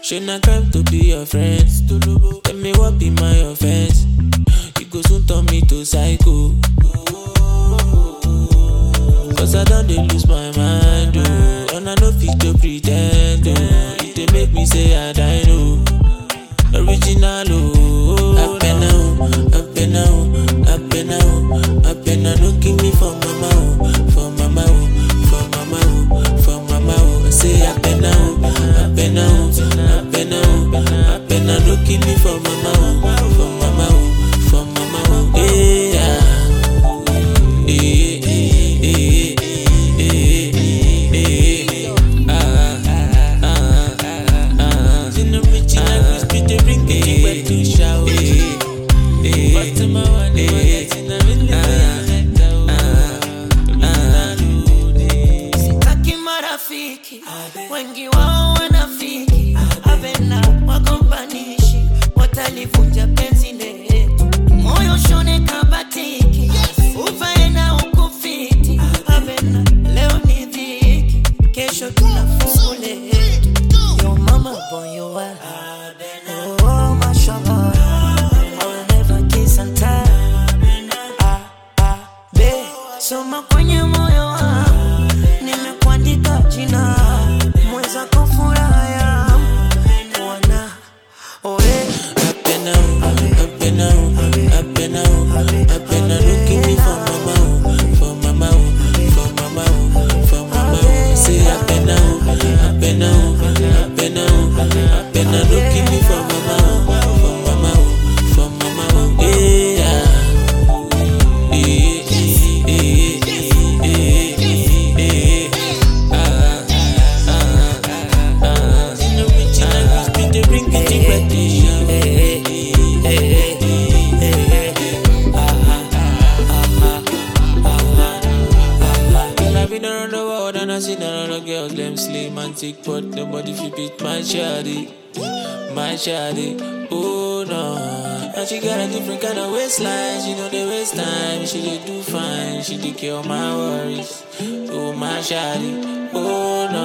Shouldn't I crime to be your friends? Tell me what be my offense? You go soon turn me to psycho. Cause I don't dey lose my mind, oh. And I no fit to pretend, oh. It dey make me say I die, no. Original, oh. Up and out, up and out, up and out, up and out. No give me for mama, oh. For mama, oh. For mama, oh. For mama, oh. I say up and out, up and out, up and out, up and out. No give me for mama, oh. For mama, oh. For mama, oh. Yeah. Wengi wao wanafiki Avena wagombanishi Watalivunja penzi letu Moyo shone kabatiki Ufae na ukufiti Avena leo ni dhiki Kesho tunafungule Yo mama boy you are Oh mashallah I will never kiss and tell Be Soma kwenye moyo wangu Nimekuandika jina Mweza kufuraha yangu Wana Oe Up and out, up and out, up and out, up and out. Don't give me for mama, oh. For mama, oh. For mama, oh. For mama, oh. Say up and out, up and out, up and out, up and out. Don't give me for mama, oh. For mama, oh. For mama, oh. Yeah. Around the world and I seen a lot of girls, them slim and thick, but nobody fit beat my shawty, oh no. And she got a different kind of waistline, she know the waste time, she did do fine, she did care of my worries, oh my shawty, oh no.